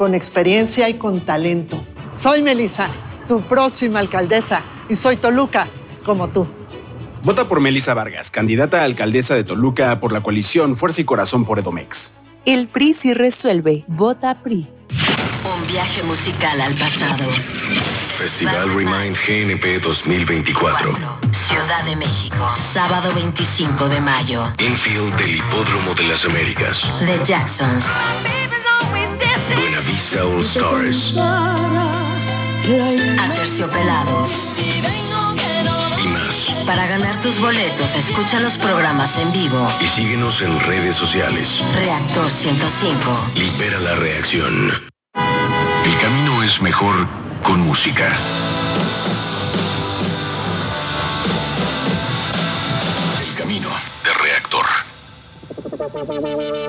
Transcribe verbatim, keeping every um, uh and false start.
con experiencia y con talento. Soy Melissa, tu próxima alcaldesa, y soy Toluca, como tú. Vota por Melissa Vargas, candidata a alcaldesa de Toluca por la coalición Fuerza y Corazón por Edomex. El P R I sí resuelve. Vota P R I. Un viaje musical al pasado. Festival Remind G N P dos mil veinticuatro. Ciudad de México, sábado veinticinco de mayo. Infield del Hipódromo de las Américas. The Jacksons. Buenavista All Stars. Aterciopelados. Y más. Para ganar tus boletos, escucha los programas en vivo. Y síguenos en redes sociales. Reactor ciento cinco. Libera la reacción. El camino es mejor con música. El camino de Reactor.